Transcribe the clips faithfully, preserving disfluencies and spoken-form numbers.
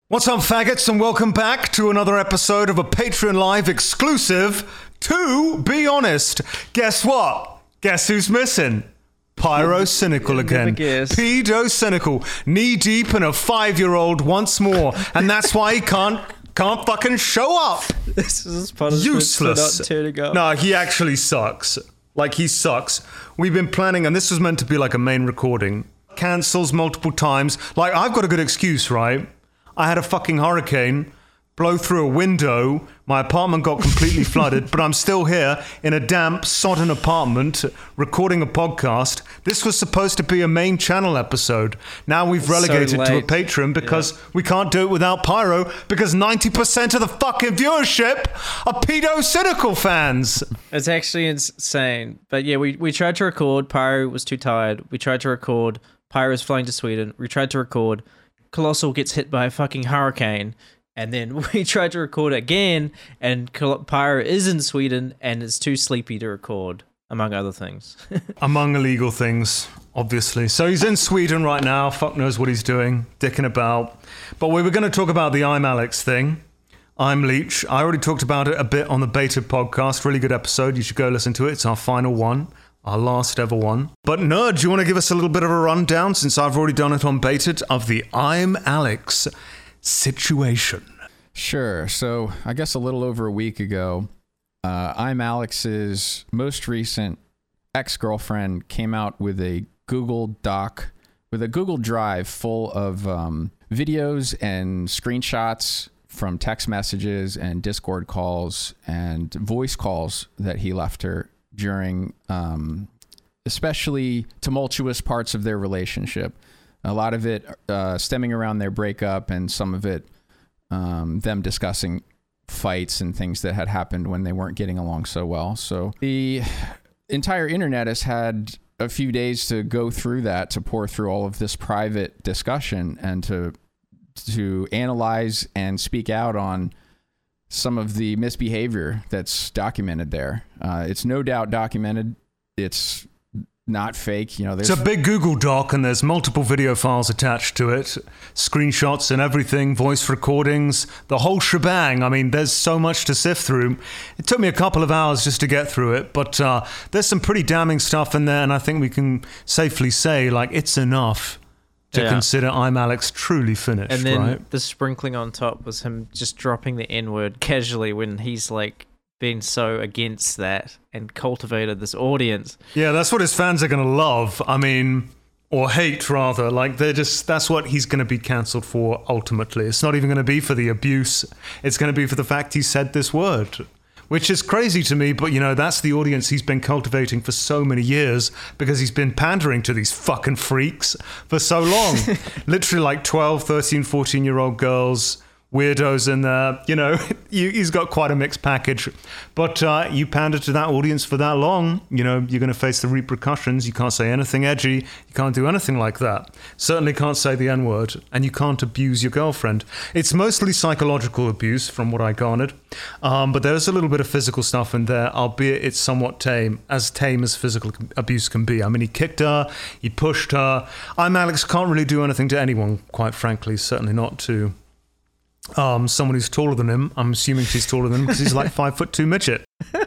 What's up, faggots, and welcome back to another episode of a Patreon Live exclusive to Be Honest. Guess what? Guess who's missing? Pyro Cynical again. Pedo Cynical, knee deep in a five-year-old once more, and that's why he can't can't fucking show up. This is punishment useless. For not turning up. No, he actually sucks. Like, he sucks. We've been planning, and this was meant to be like a main recording. Cancels multiple times. Like, I've got a good excuse, right? I had a fucking hurricane blow through a window. My apartment got completely flooded, but I'm still here in a damp, sodden apartment recording a podcast. This was supposed to be a main channel episode. Now we've relegated so to a Patreon because yeah. we can't do it without Pyro because ninety percent of the fucking viewership are Pedo Cynical fans. It's actually insane. But yeah, we, we tried to record. Pyro was too tired. We tried to record. Pyro's flying to Sweden. We tried to record. Colossal gets hit by a fucking hurricane, and then we tried to record again, and Pyro is in Sweden and is too sleepy to record, among other things. Among illegal things, obviously. So he's in Sweden right now. Fuck knows what he's doing, dicking about. But we were going to talk about the I'm Alex thing. I'm Leech. I already talked about it a bit on the Baited podcast. Really good episode. You should go listen to it. It's our final one. Our last ever one. But Nerd, do you want to give us a little bit of a rundown, since I've already done it on Baited, of the I'm Alex situation? Sure. So I guess a little over a week ago, uh, I'm Alex's most recent ex-girlfriend came out with a Google Doc, with a Google Drive full of um, videos and screenshots from text messages and Discord calls and voice calls that he left her during um, especially tumultuous parts of their relationship. A lot of it uh, stemming around their breakup, and some of it um, them discussing fights and things that had happened when they weren't getting along so well. So the entire internet has had a few days to go through that, to pour through all of this private discussion and to to analyze and speak out on some of the misbehavior that's documented there. Uh, it's no doubt documented. It's not fake. You know, there's it's a big Google Doc, and there's multiple video files attached to it, screenshots and everything, voice recordings, the whole shebang. I mean, there's so much to sift through. It took me a couple of hours just to get through it, but uh, there's some pretty damning stuff in there, and I think we can safely say, like, it's enough to yeah. consider I'm Alex truly finished, and then right? The sprinkling on top was him just dropping the N-word casually when he's like been so against that and cultivated this audience. Yeah, that's what his fans are going to love. I mean, or hate rather. Like, they're just, that's what he's going to be cancelled for ultimately. It's not even going to be for the abuse. It's going to be for the fact he said this word. Which is crazy to me, but, you know, that's the audience he's been cultivating for so many years because he's been pandering to these fucking freaks for so long. Literally like twelve, thirteen, fourteen-year-old girls, weirdos in there. You know, he's got quite a mixed package. But uh, you pander to that audience for that long, you know, you're going to face the repercussions. You can't say anything edgy. You can't do anything like that. Certainly can't say the N-word. And you can't abuse your girlfriend. It's mostly psychological abuse, from what I garnered. Um, but there's a little bit of physical stuff in there, albeit it's somewhat tame, as tame as physical abuse can be. I mean, he kicked her, he pushed her. I'm Alex can't really do anything to anyone, quite frankly, certainly not to um, someone who's taller than him. I'm assuming she's taller than him because he's like five foot two midget.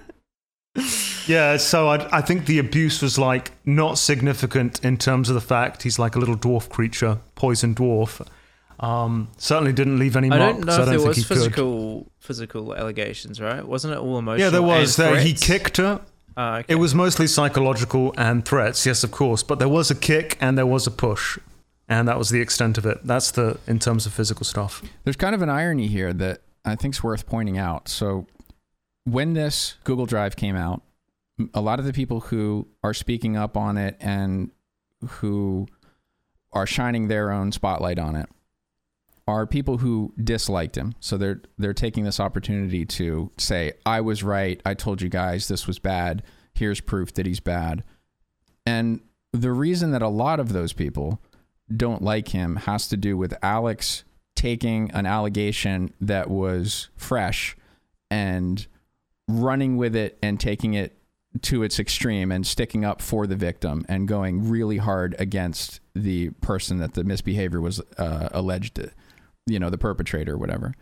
Yeah, so I, I think the abuse was like not significant in terms of the fact he's like a little dwarf creature, poison dwarf. Um, certainly didn't leave any marks. I don't know I if don't there think was he physical could. physical allegations, right? Wasn't it all emotional? Yeah, there was. And There, he threats? kicked her. Uh, okay. It was mostly psychological and threats, yes, of course. But there was a kick and there was a push. And that was the extent of it. That's the in terms of physical stuff. There's kind of an irony here that I think is worth pointing out. So when this Google Drive came out, a lot of the people who are speaking up on it and who are shining their own spotlight on it are people who disliked him. So they're they're taking this opportunity to say, I was right. I told you guys this was bad. Here's proof that he's bad. And the reason that a lot of those people don't like him has to do with Alex taking an allegation that was fresh and running with it and taking it to its extreme and sticking up for the victim and going really hard against the person that the misbehavior was uh, alleged you know, the perpetrator or whatever.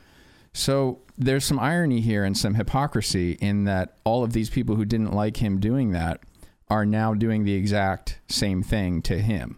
So there's some irony here and some hypocrisy in that all of these people who didn't like him doing that are now doing the exact same thing to him.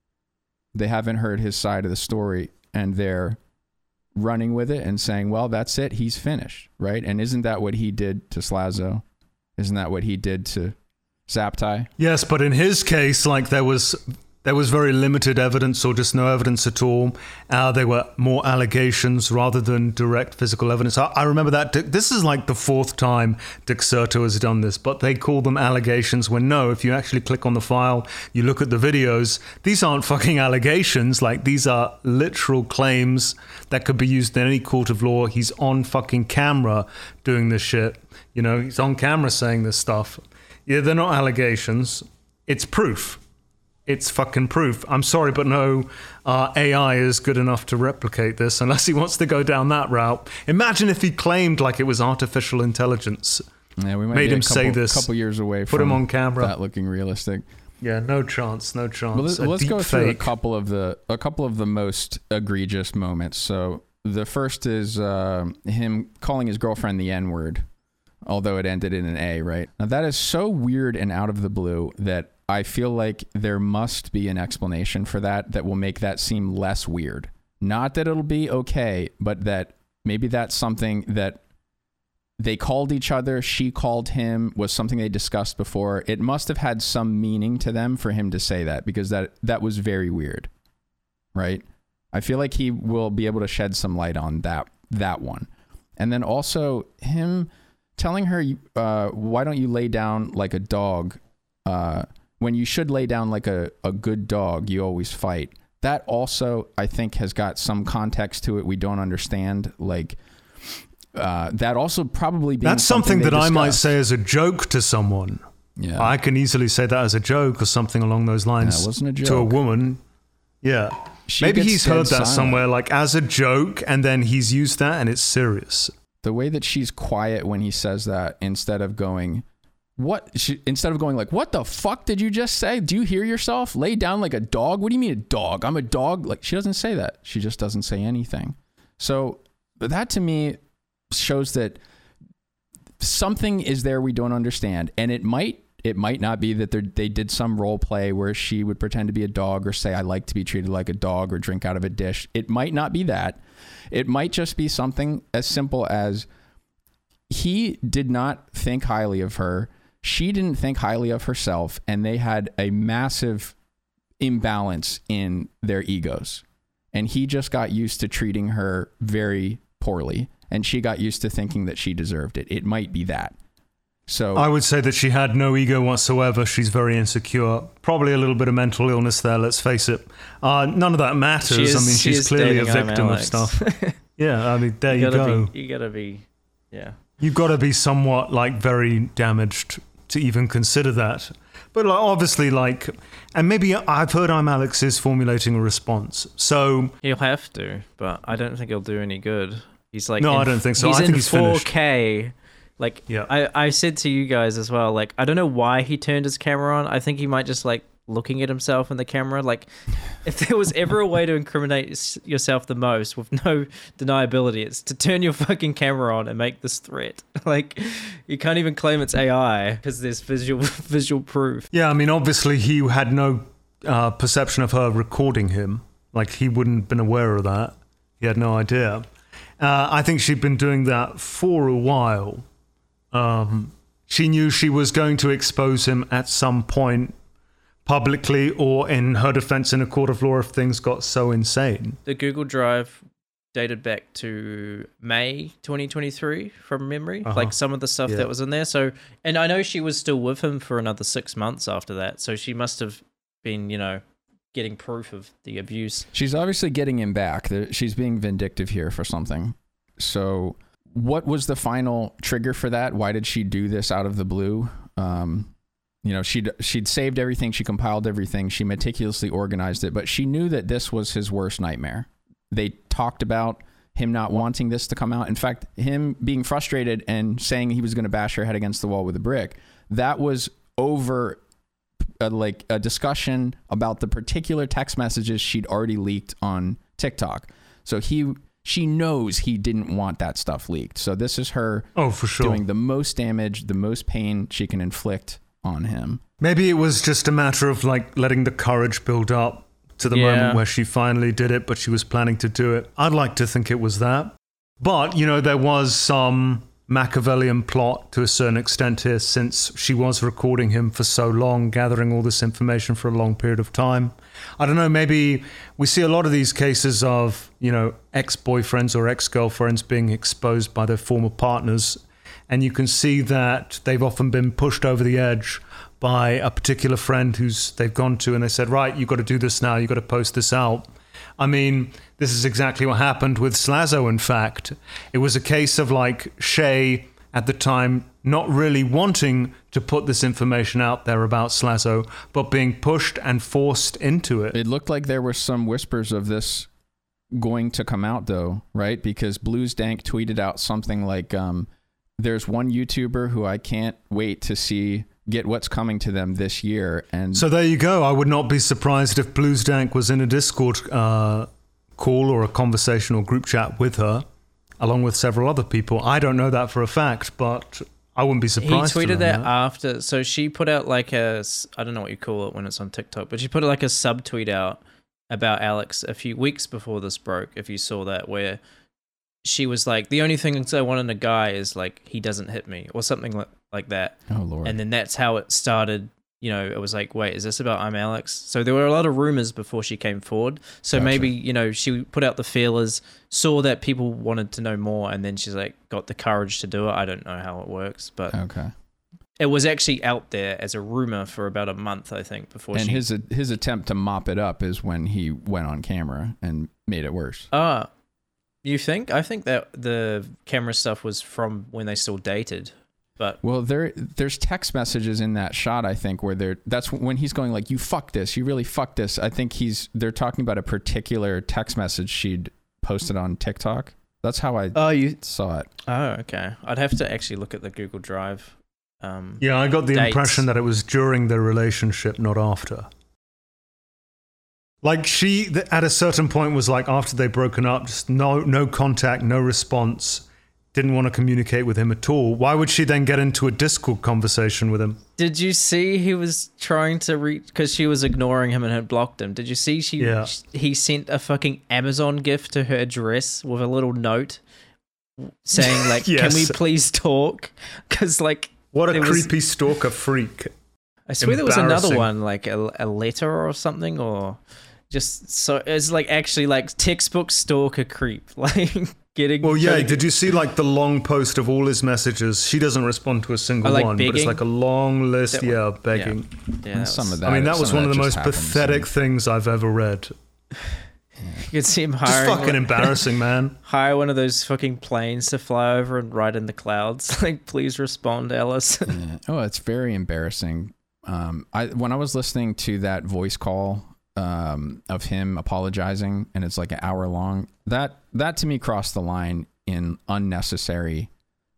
They haven't heard his side of the story, and they're running with it and saying, well, that's it. He's finished, right? And isn't that what he did to Slazo? Isn't that what he did to Zaptai? Yes, but in his case, like there was there was very limited evidence or just no evidence at all. Uh, they were more allegations rather than direct physical evidence. I, I remember that. This is like the fourth time Dexerto has done this, but they call them allegations when no, if you actually click on the file, you look at the videos, these aren't fucking allegations. Like these are literal claims that could be used in any court of law. He's on fucking camera doing this shit. You know, he's on camera saying this stuff. Yeah, they're not allegations. It's proof. It's fucking proof. I'm sorry, but no uh, A I is good enough to replicate this unless he wants to go down that route. Imagine if he claimed like it was artificial intelligence. Yeah, we might made be him a couple, say this. couple years away Put from him on camera. that looking realistic. Yeah, no chance, no chance. Well, let's, a let's deep go through a fake. couple of the a couple of the most egregious moments. So the first is uh, him calling his girlfriend the N-word, although it ended in an A, right? Now that is so weird and out of the blue that I feel like there must be an explanation for that that will make that seem less weird. Not that it'll be okay, but that maybe that's something that they called each other, she called him, was something they discussed before. It must have had some meaning to them for him to say that, because that that was very weird, right? I feel like he will be able to shed some light on that that one. And then also him telling her, uh, why don't you lay down like a dog, uh, when you should lay down like a, a good dog, you always fight. That also, I think, has got some context to it we don't understand. Like, uh, that also probably being That's something, something that I might discussed. say as a joke to someone. Yeah. I can easily say that as a joke or something along those lines. Yeah, it wasn't a joke. To a woman. Yeah. She Maybe gets he's dead heard that silent. somewhere, like as a joke, and then he's used that and it's serious. The way that she's quiet when he says that, instead of going, what? She, instead of going like, what the fuck did you just say? Do you hear yourself? Lay down like a dog? What do you mean a dog? I'm a dog. Like, she doesn't say that. She just doesn't say anything. So that to me shows that something is there we don't understand. And it might, it might not be that they did some role play where she would pretend to be a dog or say, I like to be treated like a dog or drink out of a dish. It might not be that. It might just be something as simple as he did not think highly of her. She didn't think highly of herself, and they had a massive imbalance in their egos. And he just got used to treating her very poorly, and she got used to thinking that she deserved it. It might be that. So I would say that she had no ego whatsoever. She's very insecure. Probably a little bit of mental illness there, let's face it. Uh, none of that matters. She is- I mean, she she's is clearly a dating Iron victim of Alex. stuff. Yeah, I mean, there you, you gotta go. be, you gotta be, yeah. You've got to be somewhat like very damaged to even consider that. But like, obviously, like, and maybe I've heard I'm Alex is formulating a response. So He'll have to, but I don't think he'll do any good. He's like, No, in- I don't think so. He's I think in he's four K. Like, Yeah. I, I said to you guys as well, like, I don't know why he turned his camera on. I think he might just like looking at himself in the camera. Like, if there was ever a way to incriminate s- yourself the most with no deniability, it's to turn your fucking camera on and make this threat. Like, you can't even claim it's A I because there's visual visual proof. yeah, I mean, obviously he had no uh, perception of her recording him. Like he wouldn't have been aware of that. He had no idea. Uh, I think she'd been doing that for a while. Um, she knew she was going to expose him at some point publicly or in her defense in a court of law if things got so insane. The Google Drive dated back to May twenty twenty-three from memory, Uh-huh. like some of the stuff Yeah. that was in there. So, and I know she was still with him for another six months after that. So she must have been, you know, getting proof of the abuse. she's obviously getting him back. There- She's being vindictive here for something. So what was the final trigger for that? Why did she do this out of the blue? Um, you know, she'd, she'd saved everything. She compiled everything. She meticulously organized it, but she knew that this was his worst nightmare. They talked about him not wanting this to come out. In fact, him being frustrated and saying he was going to bash her head against the wall with a brick. That was over a, like a discussion about the particular text messages she'd already leaked on TikTok. So he she knows he didn't want that stuff leaked. So this is her oh, for sure. doing the most damage, the most pain she can inflict on him. Maybe it was just a matter of like letting the courage build up to the Yeah. moment where she finally did it, but she was planning to do it. I'd like to think it was that. But, you know, there was some Machiavellian plot to a certain extent here, since she was recording him for so long, gathering all this information for a long period of time. I don't know, maybe we see a lot of these cases of, you know, ex-boyfriends or ex-girlfriends being exposed by their former partners, and you can see that they've often been pushed over the edge by a particular friend who's they've gone to, and they said, right, you've got to do this now, you've got to post this out. I mean, this is exactly what happened with Slazo, in fact. It was a case of like Shay at the time not really wanting to put this information out there about Slazo, but being pushed and forced into it. It looked like there were some whispers of this going to come out, though, right? Because Blues Dank tweeted out something like, um, there's one YouTuber who I can't wait to see get what's coming to them this year. And so there you go. I would not be surprised if Blues Dank was in a Discord uh, call or a conversation or group chat with her, along with several other people. I don't know that for a fact, but I wouldn't be surprised. He tweeted to learn that, that after. So she put out like a, I don't know what you call it when it's on TikTok, but she put like a subtweet out about Alex a few weeks before this broke, if you saw that, where she was like, the only thing I want in a guy is like, he doesn't hit me, or something like, like that. Oh, Lord. And then that's how it started. You know, it was like, wait, is this about I'm Alex? So there were a lot of rumors before she came forward. So Gotcha. maybe, you know, she put out the feelers, saw that people wanted to know more, and then she's like, got the courage to do it. I don't know how it works, but Okay. it was actually out there as a rumor for about a month, I think, before And she... his his attempt to mop it up is when he went on camera and made it worse. Ah, you think? I think that the camera stuff was from when they still dated, but... Well, there there's text messages in that shot, I think, where they're that's when he's going like, you fucked this, you really fucked this. I think he's they're talking about a particular text message she'd posted on TikTok. That's how I Oh, you... saw it. Oh, okay. I'd have to actually look at the Google Drive. Um, Yeah, I got the dates. impression that it was during the relationship, not after. Like she, th- at a certain point, was like, after they'd broken up, just no, no contact, no response, didn't want to communicate with him at all. Why would she then get into a Discord conversation with him? Did you see he was trying to reach, because she was ignoring him and had blocked him? Did you see she? Yeah. He sent a fucking Amazon gift to her address with a little note saying like, Yes. "Can we please talk?" Because like, What a there was- creepy stalker freak. I swear there was another Embarrassing. one, like a, a letter or something, or just so it's like actually like textbook stalker creep, like getting. Well, yeah, trying to did you see like the long post of all his messages? She doesn't respond to a single Oh, like one, but it's begging? like a long list, That yeah, one- begging. get- Yeah, that Some was- of that. I mean, that was some one of the that most just happens, pathetic and- things I've ever read. You could see him Just hiring, fucking like, embarrassing, man. hire one of those fucking planes to fly over and ride in the clouds. Like, please respond, Alice. Yeah. Oh, it's very embarrassing. Um, I when I was listening to that voice call um, of him apologizing, and it's like an hour long. That that to me crossed the line in unnecessary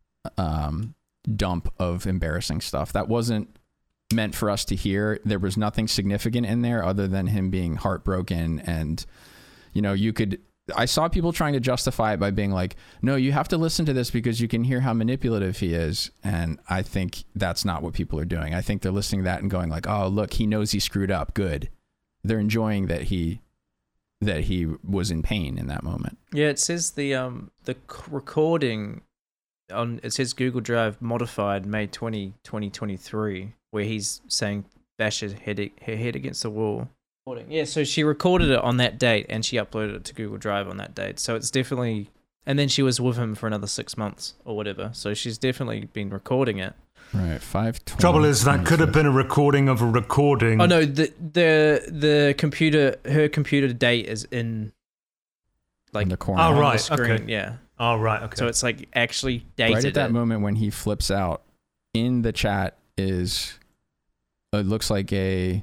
um, dump of embarrassing stuff. That wasn't meant for us to hear. There was nothing significant in there other than him being heartbroken, and you know, you could. I saw people trying to justify it by being like, no, you have to listen to this because you can hear how manipulative he is. And I think that's not what people are doing. I think they're listening to that and going like, oh, look, he knows he screwed up. Good. They're enjoying that he that he was in pain in that moment. Yeah, it says the um the c- recording on it says Google Drive modified May twentieth, twenty twenty-three, where he's saying bash his head her head against the wall. Yeah, so she recorded it on that date and she uploaded it to Google Drive on that date. So it's definitely, and then she was with him for another six months or whatever. So she's definitely been recording it. Right. Five. Trouble is, that could have been a recording of a recording. Oh no, the the the computer, her computer date is in like in the corner. Oh, on the right, screen. okay. Yeah. Oh, right, okay. So it's like actually dated. Right at that it. moment when he flips out, in the chat is it looks like a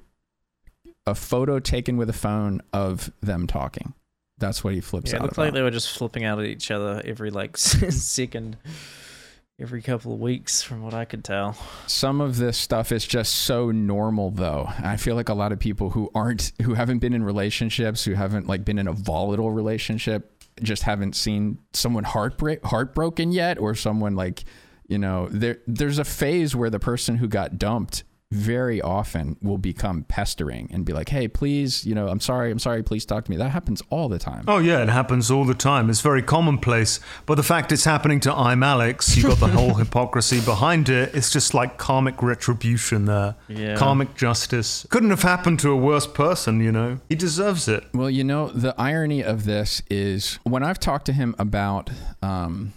a photo taken with a phone of them talking. That's what he flips Yeah, it out looked about. like they were just flipping out at each other every like second, every couple of weeks, from what I could tell. Some of this stuff is just so normal, though. I feel like a lot of people who aren't, who haven't been in relationships, who haven't like been in a volatile relationship, just haven't seen someone heartbreak heartbroken yet, or someone like, you know, there there's a phase where the person who got dumped very often will become pestering and be like, hey, please, you know, I'm sorry, I'm sorry, please talk to me. That happens all the time. Oh yeah, it happens all the time. It's very commonplace. But the fact it's happening to I'm Alex, you got the whole hypocrisy behind it. It's just like karmic retribution there. Yeah. Karmic justice. Couldn't have happened to a worse person, you know. He deserves it. Well, you know, the irony of this is when I've talked to him about um,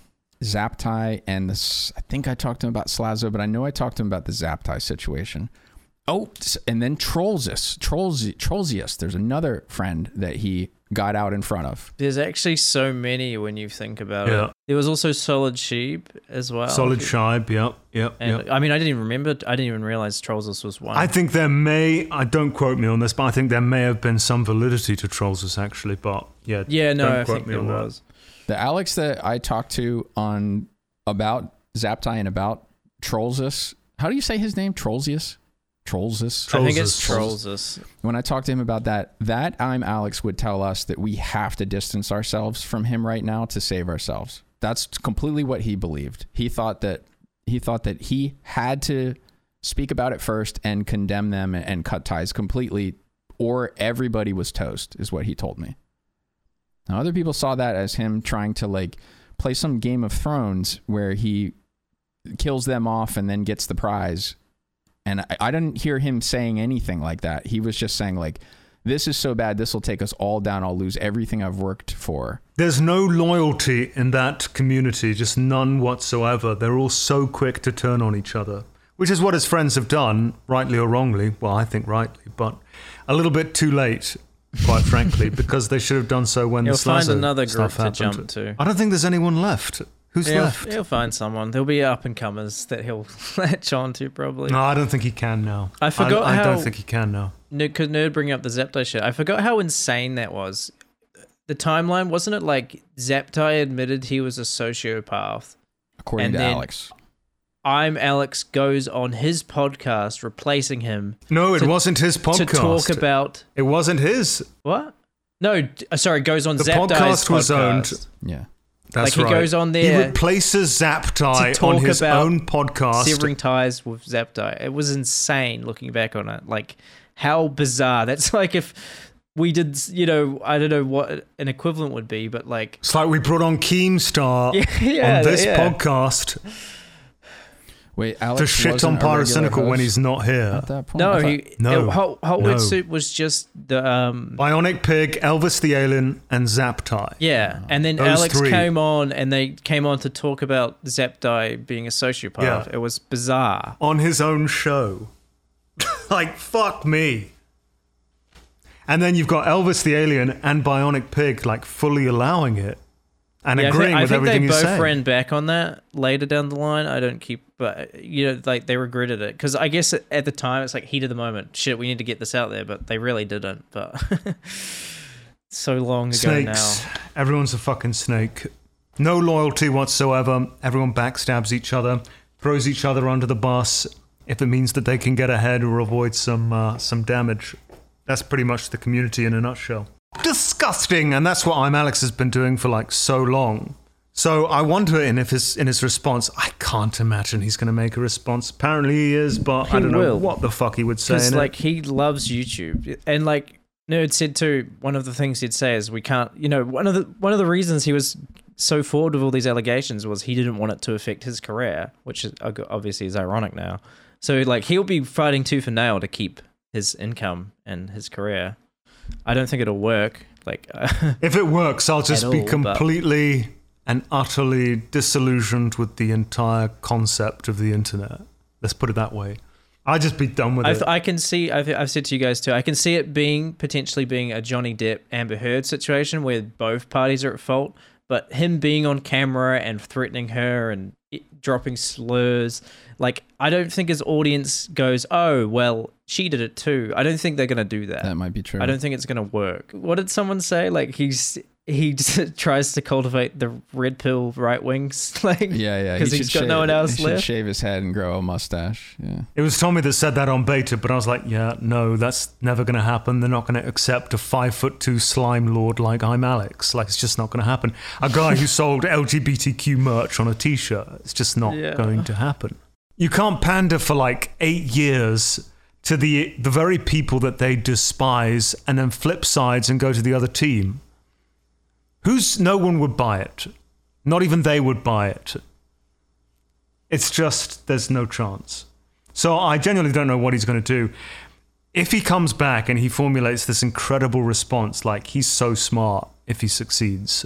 Zaptai and this, I think I talked to him about Slazo, but I know I talked to him about the Zaptai situation. Oh, and then Trollsius, Trolls, Trollsius. There's another friend that he got out in front of. There's actually so many when you think about Yeah. it. There was also Solid Sheep as well. Solid Shibe, yep, yep, And yep. I mean, I didn't even remember. I didn't even realize Trollsius was one. I think there may, I don't quote me on this, but I think there may have been some validity to Trollsius actually, but yeah. yeah, no, don't I quote think me there on that. was. The Alex that I talked to on about Zaptai and about Trollsius, how do you say his name? Trollsius? Trollsius? I think it's Trollsius. Trollsius. When I talked to him about that, that I'm Alex would tell us that we have to distance ourselves from him right now to save ourselves. That's completely what he believed. He thought that he thought that he had to speak about it first and condemn them and cut ties completely, or everybody was toast, is what he told me. Now, other people saw that as him trying to like play some Game of Thrones where he kills them off and then gets the prize. And I, I didn't hear him saying anything like that. He was just saying like, this is so bad, this will take us all down. I'll lose everything I've worked for. There's no loyalty in that community, just none whatsoever. They're all so quick to turn on each other, which is what his friends have done, rightly or wrongly. Well, I think rightly, but a little bit too late, quite frankly, because they should have done so when You'll the find Slazo another group stuff to happened. jump to. I don't think there's anyone left. Who's He'll, left? he'll find someone. There'll be up and comers that he'll latch on to probably. No, I don't think he can now. I forgot I, I how- don't think he can now. Because Nerd bringing up the Zaptai shit. I forgot how insane that was. The timeline, wasn't it like Zaptai admitted he was a sociopath? According And to then- Alex. I'm Alex goes on his podcast, replacing him No, it to- wasn't his podcast. to talk about It wasn't his. what? No, d- uh, sorry, goes on The Zaptai's podcast was podcast. owned. Yeah. That's Like, he right. goes on He there replaces Zaptai to talk on his about own podcast. severing ties with Zaptai. It was insane looking back on it. Like, how bizarre. That's like if we did, you know, I don't know what an equivalent would be, but like, It's like we brought on Keemstar yeah, yeah, on this yeah. podcast Wait, Alex to shit wasn't on a regular Pyrocynical when host he's not here. at that point? No, I thought- he No, it- Hot, Hot Word no. Soup was just the um Bionic Pig, Elvis the Alien, and Zaptai. yeah, and then Those Alex three. came on and they came on to talk about Zaptai being a sociopath. Yeah. It was bizarre. On his own show. Like, fuck me. And then you've got Elvis the Alien and Bionic Pig, like, fully allowing it and Yeah, I agreeing think, I with think everything they he's both saying. ran back on that later down the line. I don't keep, but you know, like they regretted it because I guess at at the time it's like heat of the moment. Shit, we need to get this out there, but they really didn't. But so long ago Snakes. now. Everyone's a fucking snake. No loyalty whatsoever. Everyone backstabs each other, throws each other under the bus if it means that they can get ahead or avoid some uh, some damage. That's pretty much the community in a nutshell. Disgusting, and that's what I'm Alex has been doing for like so long. So I wonder in if his in his response, I can't imagine he's going to make a response. Apparently he is, but He I don't know will. what the fuck he would say. Because in it. like he loves YouTube, and like Nerd said too, one of the things he'd say is we can't. You know, one of the one of the reasons he was so forward with all these allegations was he didn't want it to affect his career, which is obviously is ironic now. So like he'll be fighting tooth and nail to keep his income and his career. I don't think it'll work. Like if it works, I'll just At be all, but- completely and utterly disillusioned with the entire concept of the internet. Let's put it that way. I'll just be done with I, it. th- I can see. I've, I've said to you guys too. I can see it being potentially being a Johnny Depp Amber Heard situation where both parties are at fault. But him being on camera and threatening her and it, dropping slurs, like I don't think his audience goes, "Oh, well, she did it too." I don't think they're gonna do that. That might be true. I don't think it's gonna work. What did someone say? Like he's he just tries to cultivate the red pill right wings, like Yeah, yeah. because he he's should got shave, no one else he left. should shave his head and grow a mustache. Yeah. It was Tommy that said that on beta, but I was like, yeah, no, that's never going to happen. They're not going to accept a five foot two slime lord like I'm Alex. Like, it's just not going to happen. A guy who sold L G B T Q merch on a t-shirt. It's just not Yeah. going to happen. You can't pander for like eight years to the the very people that they despise and then flip sides and go to the other team. Who's no one would buy it. Not even they would buy it. It's just, there's no chance. So I genuinely don't know what he's going to do. If he comes back and he formulates this incredible response, like, he's so smart if he succeeds.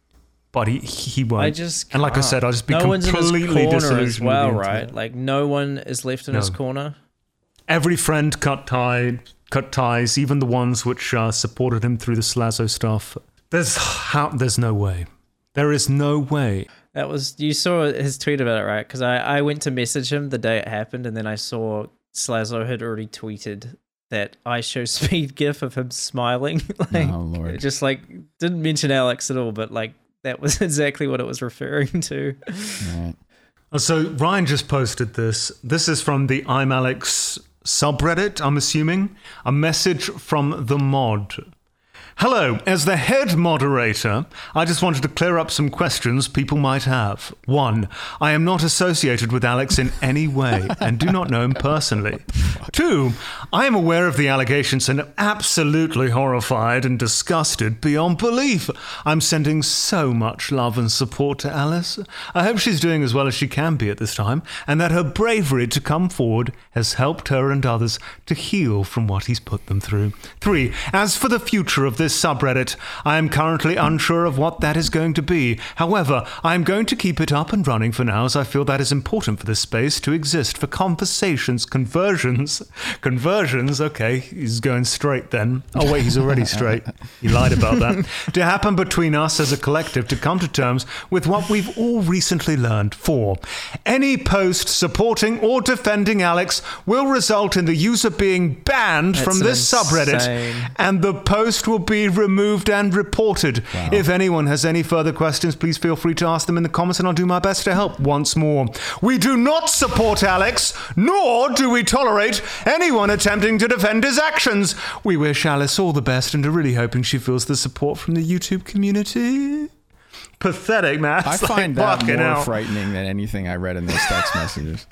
But he he won't. I just and like I can't. said, I'll just be no one's in his completely corner disillusioned as well, with the right? internet. Like no one is left in No. his corner. Every friend cut tie, cut ties, even the ones which uh, supported him through the Slazo stuff. There's how, there's no way. There is no way. That was you saw his tweet about it, right? Because I, I went to message him the day it happened, and then I saw Slazo had already tweeted that I show speed gif of him smiling. like, Oh, Lord. Just like didn't mention Alex at all, but like that was exactly what it was referring to. Right. So Ryan just posted this. This is from the I'm Alex subreddit, I'm assuming. A message from the mod. Hello, as the head moderator, I just wanted to clear up some questions people might have. One, I am not associated with Alex in any way and do not know him personally. Two, I am aware of the allegations and am absolutely horrified and disgusted beyond belief. I'm sending so much love and support to Alice. I hope she's doing as well as she can be at this time and that her bravery to come forward has helped her and others to heal from what he's put them through. Three, as for the future of this subreddit, I am currently unsure of what that is going to be. However, I am going to keep it up and running for now as I feel that is important for this space to exist for conversations, conversions, conversions, okay, he's going straight then. Oh wait, he's already straight. He lied about that. To happen between us as a collective to come to terms with what we've all recently learned. Four, any post supporting or defending Alex will result in the user being banned That's from this insane. subreddit and the post will be removed and reported. Wow. If anyone has any further questions, please feel free to ask them in the comments and I'll do my best to help. Once more, we do not support Alex, nor do we tolerate anyone attempting to defend his actions. We wish Alice all the best and are really hoping she feels the support from the YouTube community. Pathetic, man. I It's find like, that fucking more hell. frightening than anything I read in those text messages.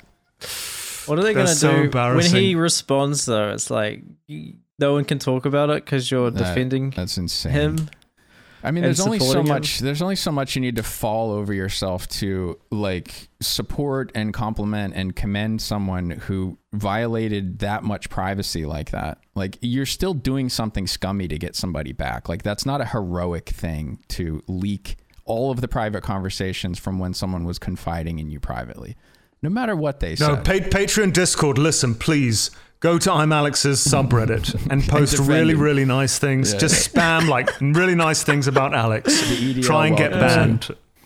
What are they going to That's so do when embarrassing. he responds? Though it's like you, no one can talk about it because you're That- defending That's insane. him. I mean, and there's only so supporting him. much. There's only so much you need to fall over yourself to like support and compliment and commend someone who violated that much privacy like that. Like you're still doing something scummy to get somebody back. Like that's not a heroic thing to leak all of the private conversations from when someone was confiding in you privately, no matter what they No, said. pa- Patreon, Discord, listen, please. Go to I'm Alex's subreddit and post defend really, him. really nice things. Yeah. Just spam like really nice things about Alex. The E D L Try and get welcomes banned.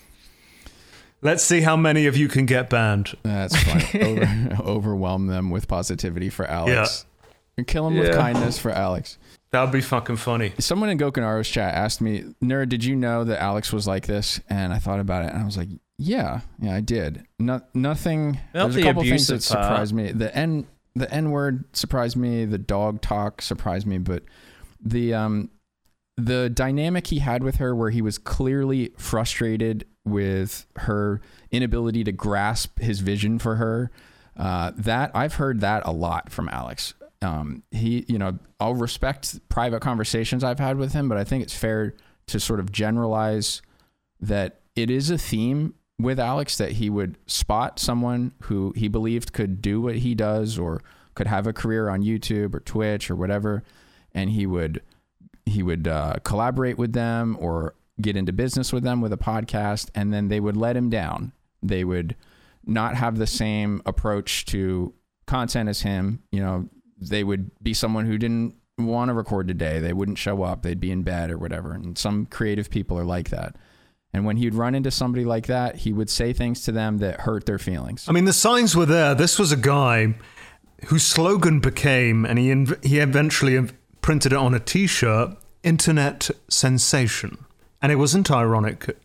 Let's see how many of you can get banned. That's fine. Over, overwhelm them with positivity for Alex. And kill them with Yeah. kindness for Alex. That would be fucking funny. Someone in Gokunaro's chat asked me, Nerd, did you know that Alex was like this? And I thought about it and I was like, yeah, yeah, I did. No, nothing. Not There's a the couple things that abusive part. surprised me. The N, the N word surprised me. The dog talk surprised me. But the um, the dynamic he had with her, where he was clearly frustrated with her inability to grasp his vision for her. Uh, that I've heard that a lot from Alex. Um, he, you know, I'll respect private conversations I've had with him, but I think it's fair to sort of generalize that it is a theme with Alex that he would spot someone who he believed could do what he does or could have a career on YouTube or Twitch or whatever, and he would he would uh, collaborate with them or get into business with them with a podcast, and then they would let him down. They would not have the same approach to content as him. You know, they would be someone who didn't want to record today. They wouldn't show up. They'd be in bed or whatever. And some creative people are like that. And when he'd run into somebody like that, he would say things to them that hurt their feelings. I mean, the signs were there. This was a guy whose slogan became, and he he eventually printed it on a t-shirt, internet sensation. And it wasn't ironic.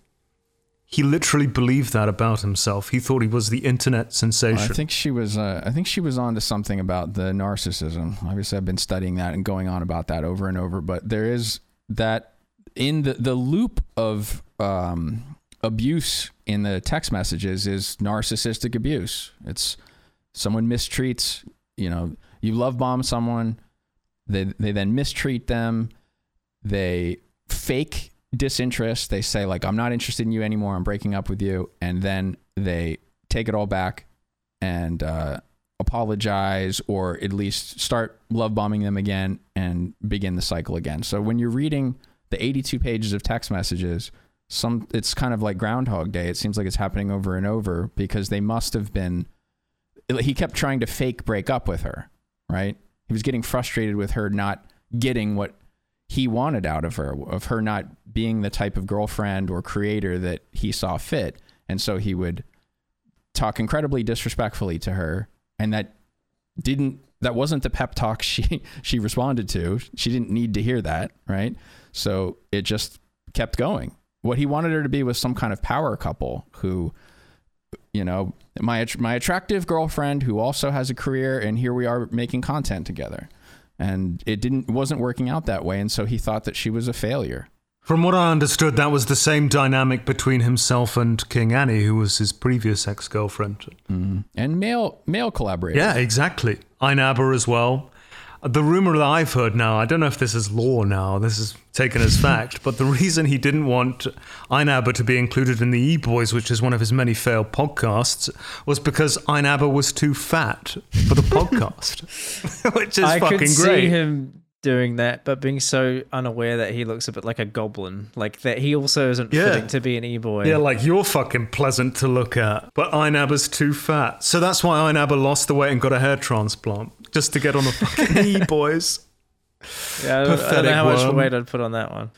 He literally believed that about himself. He thought he was the internet sensation. Well, I think she was. Uh, I think she was on to something about the narcissism. Obviously, I've been studying that and going on about that over and over. But there is that in the the loop of um, abuse in the text messages is narcissistic abuse. It's someone mistreats. You know, you love bomb someone. They they then mistreat them. They fake disinterest. They say like, I'm not interested in you anymore. I'm breaking up with you. And then they take it all back and uh, apologize, or at least start love bombing them again and begin the cycle again. So when you're reading the eighty-two pages of text messages, some it's kind of like Groundhog Day. It seems like it's happening over and over because they must have been, he kept trying to fake break up with her, right? He was getting frustrated with her not getting what he wanted out of her, of her not being the type of girlfriend or creator that he saw fit. And so he would talk incredibly disrespectfully to her. And that didn't, that wasn't the pep talk she, she responded to. She didn't need to hear that. Right. So it just kept going. What he wanted her to be was some kind of power couple who, you know, my, my attractive girlfriend who also has a career, and here we are making content together. And it didn't wasn't working out that way, and so he thought that she was a failure. From what I understood, that was the same dynamic between himself and King Annie, who was his previous ex-girlfriend. Mm-hmm. And male male collaborators. Yeah, exactly. Einhaber as well. The rumor that I've heard now, I don't know if this is law now, this is taken as fact, but the reason he didn't want Einhaber to be included in the E-Boys, which is one of his many failed podcasts, was because Einhaber was too fat for the podcast, which is I fucking could see great. him doing that, but being so unaware that he looks a bit like a goblin, like that he also isn't Yeah. fitting to be an E-Boy. Yeah, like you're fucking pleasant to look at, but Einhaber's too fat. So that's why Einhaber lost the weight and got a hair transplant, just to get on the fucking E-Boys. Yeah, I don't, I don't know Pathetic how much worm. weight I'd put on that one.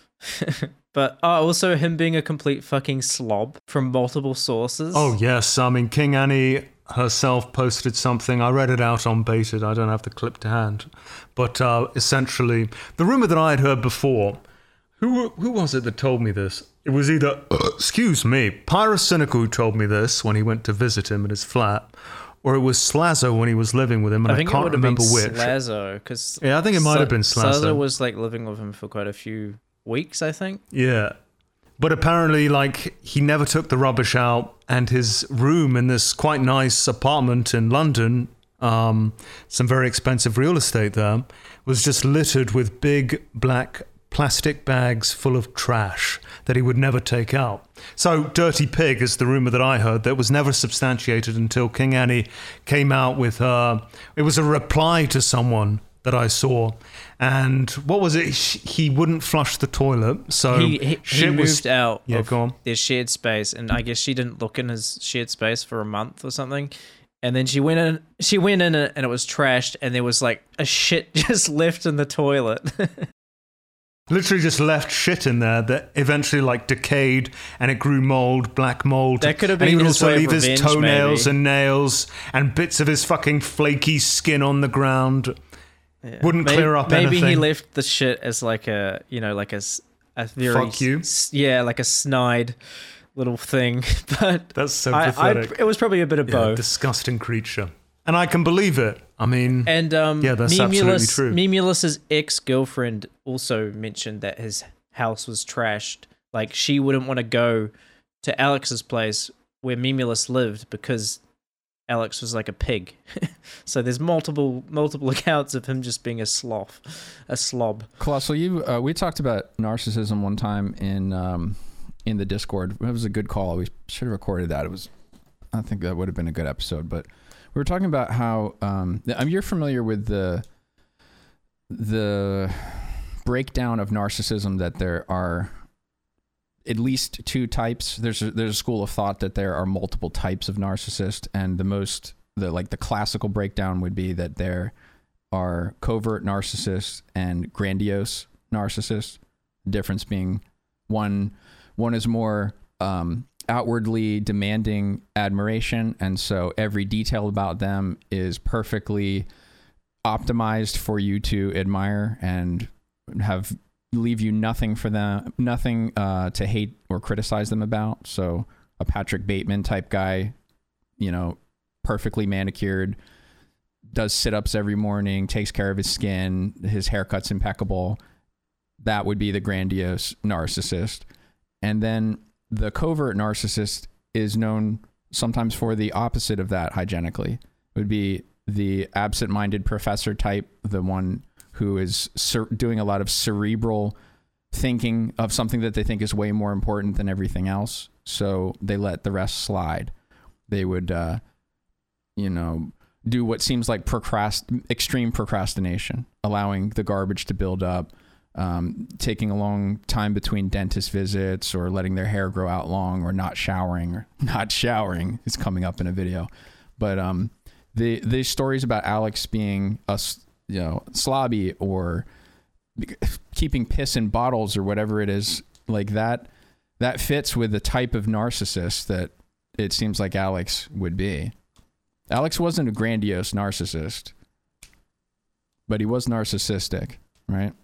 But oh, also him being a complete fucking slob from multiple sources. Oh, yes. I mean, King Annie herself posted something. I read it out on Baited. I don't have the clip to hand. But uh, essentially, the rumor that I had heard before, who who was it that told me this? It was either, excuse me, Pyrocynical who told me this when he went to visit him at his flat, or it was Slazzo when he was living with him, and I, I think can't it would have remember been which. Slazzo, because Yeah, I think it might have been Slazzo. Slazzo was like living with him for quite a few weeks, I think. Yeah. But apparently, like, he never took the rubbish out, and his room in this quite nice apartment in London, um, some very expensive real estate there, was just littered with big black plastic bags full of trash that he would never take out. So, Dirty Pig is the rumor that I heard that was never substantiated until King Annie came out with her. It was a reply to someone that I saw, and what was it? He wouldn't flush the toilet, so he, he, he shit moved was, out Yeah, of go on. their shared space, and I guess she didn't look in his shared space for a month or something. And then she went in. She went in, it, and it was trashed, and there was like a shit just left in the toilet. Literally just left shit in there that eventually like decayed, and it grew mold, black mold. That could have And he been would his also way of leave his revenge, toenails maybe. and nails and bits of his fucking flaky skin on the ground. Yeah. Wouldn't maybe, clear up Maybe anything. he left the shit as like a, you know, like a, s- a very Fuck you. s- yeah, like a snide little thing. But That's so I, I, pathetic. it was probably a bit of Yeah, both. disgusting creature. And I can believe it. I mean, And um, Yeah, that's absolutely Mimulus, true. Mimulus's ex-girlfriend also mentioned that his house was trashed. Like, she wouldn't want to go to Alex's place where Mimulus lived because Alex was like a pig. So there's multiple multiple accounts of him just being a sloth, a slob. Colossal, you uh, we talked about narcissism one time in um, in the Discord. It was a good call. We should have recorded that. It was, I think that would have been a good episode. But we were talking about how um, I mean, you're familiar with the the breakdown of narcissism, that there are at least two types. There's a, there's a school of thought that there are multiple types of narcissist, and the most the like the classical breakdown would be that there are covert narcissists and grandiose narcissists. Difference being one one is more um, outwardly demanding admiration, and so every detail about them is perfectly optimized for you to admire and have leave you nothing for them, nothing uh, to hate or criticize them about. So a Patrick Bateman type guy, you know, perfectly manicured, does sit-ups every morning, takes care of his skin, his haircut's impeccable. That would be the grandiose narcissist. And then the covert narcissist is known sometimes for the opposite of that hygienically. It would be the absent-minded professor type, the one who is cer- doing a lot of cerebral thinking of something that they think is way more important than everything else. So they let the rest slide. They would, uh, you know, do what seems like procrast- extreme procrastination, allowing the garbage to build up, um, taking a long time between dentist visits, or letting their hair grow out long, or not showering, or not showering is coming up in a video. But um, the the stories about Alex being a, you know, slobby or keeping piss in bottles or whatever it is, like that, that fits with the type of narcissist that it seems like Alex would be. Alex wasn't a grandiose narcissist, but he was narcissistic, right?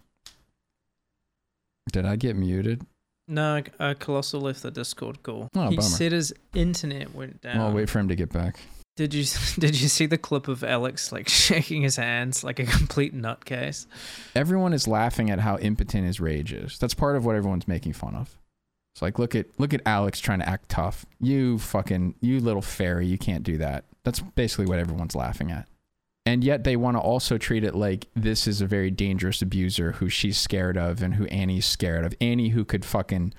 Did I get muted? No, uh, Colossal left the Discord call. Oh, he bummer. said his internet went down. Well, I'll wait for him to get back. Did you did you see the clip of Alex like shaking his hands like a complete nutcase? Everyone is laughing at how impotent his rage is. That's part of what everyone's making fun of. It's like, look at look at Alex trying to act tough. You fucking, you little fairy, you can't do that. That's basically what everyone's laughing at. And yet they want to also treat it like this is a very dangerous abuser who she's scared of and who Annie's scared of. Annie, who could fucking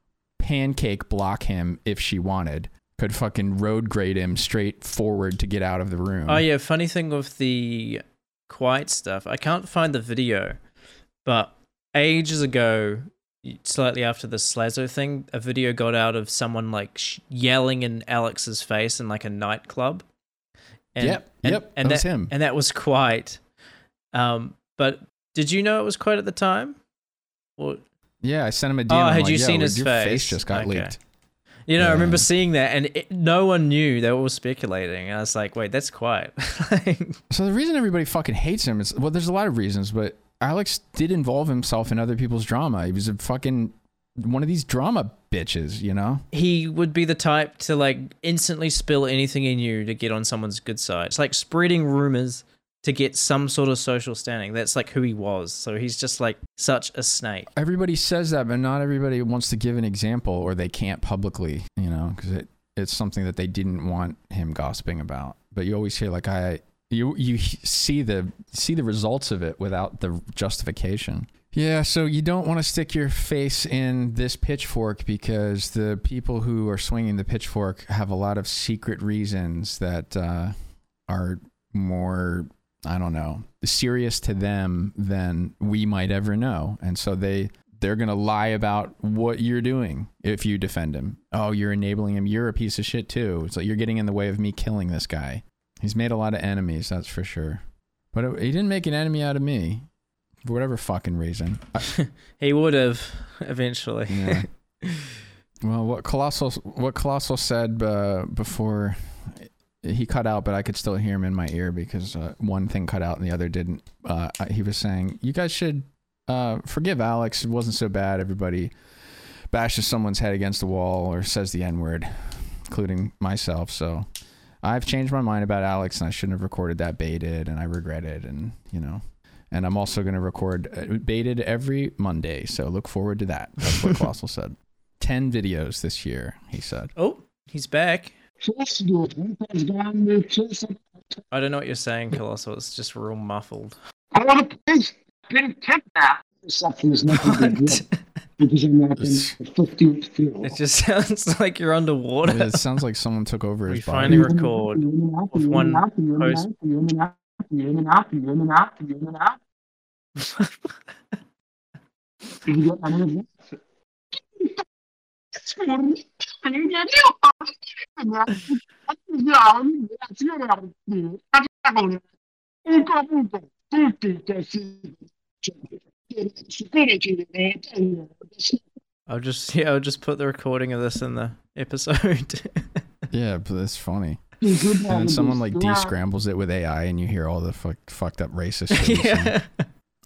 pancake block him if she wanted, could fucking road grade him straight forward to get out of the room. Oh yeah, funny thing with the quiet stuff, I can't find the video, but ages ago, slightly after the Slazo thing, a video got out of someone like sh- yelling in Alex's face in like a nightclub. And, yep, and, yep, and that was that, him. And that was Quiet. Um, but did you know it was Quiet at the time? Or yeah, I sent him a D M. oh, I'm had like, you Yo, seen his your face? face just got Okay. leaked. You know, Yeah. I remember seeing that, and it, no one knew. They were all speculating. And I was like, wait, that's Quiet. So the reason everybody fucking hates him is, well, there's a lot of reasons, but Alex did involve himself in other people's drama. He was a fucking one of these drama bitches, you know? He would be the type to like instantly spill anything he knew to get on someone's good side. It's like spreading rumors to get some sort of social standing. That's like who he was. So he's just like such a snake. Everybody says that, but not everybody wants to give an example, or they can't publicly, you know, because it, it's something that they didn't want him gossiping about. But you always hear like, I, you, you see the, see the results of it without the justification. Yeah, so you don't want to stick your face in this pitchfork because the people who are swinging the pitchfork have a lot of secret reasons that uh, are more, I don't know, serious to them than we might ever know. And so they, they're going to lie about what you're doing if you defend him. Oh, you're enabling him. You're a piece of shit too. It's like you're getting in the way of me killing this guy. He's made a lot of enemies, that's for sure. But it, he didn't make an enemy out of me. For whatever fucking reason. I, He would have eventually. yeah. Well, what Colossal what Colossal said uh, before he cut out, but I could still hear him in my ear because uh, one thing cut out and the other didn't. Uh, he was saying, "You guys should uh, forgive Alex. It wasn't so bad. Everybody bashes someone's head against the wall or says the N-word, including myself. So I've changed my mind about Alex, and I shouldn't have recorded that baited, and I regret it. And you know." And I'm also going to record uh, Baited every Monday, so look forward to that. That's what Colossal said. Ten videos this year, he said. Oh, he's back. I don't know what you're saying, Colossal. It's just real muffled. I want to please been kidnapped. Something is not going to be because I'm not in the fifteenth floor. It just sounds like you're underwater. It sounds like someone took over We his finally body. record with one post. I'll just yeah, I'll just put the recording of this in the episode. Yeah, but that's funny. And then someone like de-scrambles it with A I and you hear all the fuck, fucked up racist shit. Yeah.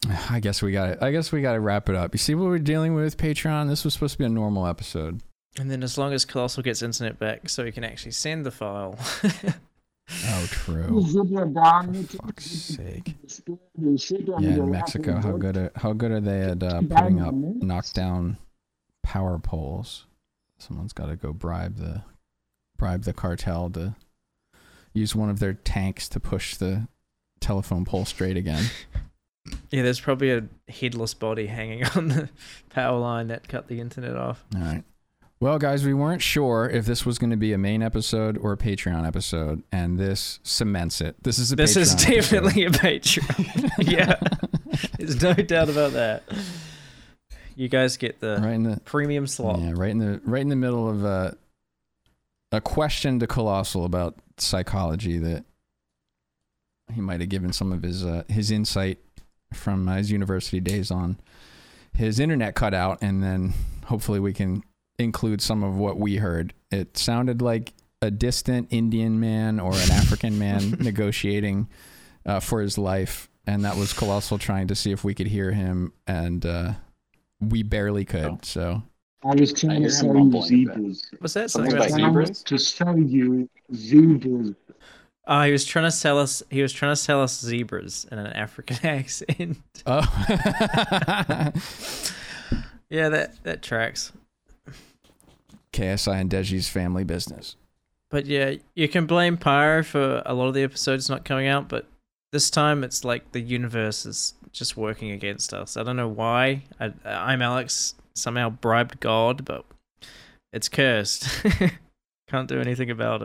I guess we got I guess we got to wrap it up. You see what we're dealing with, Patreon? This was supposed to be a normal episode. And then as long as Colossal gets internet back so he can actually send the file. Oh, true. For fuck's sake. Yeah, in Mexico, how good are, how good are they at uh, putting up knockdown power poles? Someone's got to go bribe the bribe the cartel to use one of their tanks to push the telephone pole straight again. Yeah, there's probably a headless body hanging on the power line that cut the internet off. All right. Well, guys, we weren't sure if this was going to be a main episode or a Patreon episode, and this cements it. This is a This Patreon is definitely episode. a Patreon. Yeah. There's no doubt about that. You guys get the right in the premium slot. Yeah, right in the right in the middle of uh, a question to Colossal about psychology that he might have given some of his uh, his insight from uh, his university days on. His internet cut out, and then hopefully we can include some of what we heard. It sounded like a distant Indian man or an African man negotiating uh, for his life, and that was Colossal trying to see if we could hear him, and uh, we barely could. Oh. So I was trying I to hear sell him you mumbling a bit. zebras. What's that? Something Something about about Trying zebras? To sell you zebras. Oh, he was trying to sell us. He was trying to sell us zebras in an African accent. oh. Yeah, that that tracks. K S I and Deji's family business. But yeah, you can blame Pyro for a lot of the episodes not coming out, but this time it's like the universe is just working against us. I don't know why. I, I'm Alex somehow bribed God, but it's cursed. Can't do anything about it.